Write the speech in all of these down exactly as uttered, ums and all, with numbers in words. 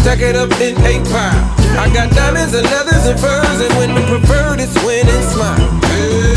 stack it up in a pile. I got diamonds and leathers and furs, and when the preferred is winning, smile. Hey.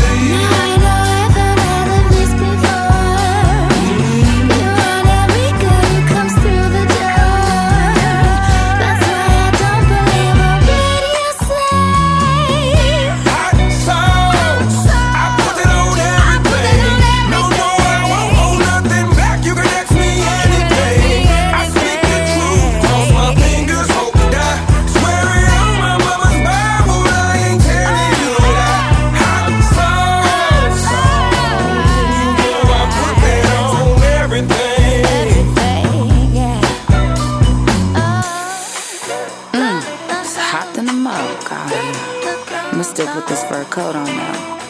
Hot in the mug, God. I'm gonna stick with this fur coat on now.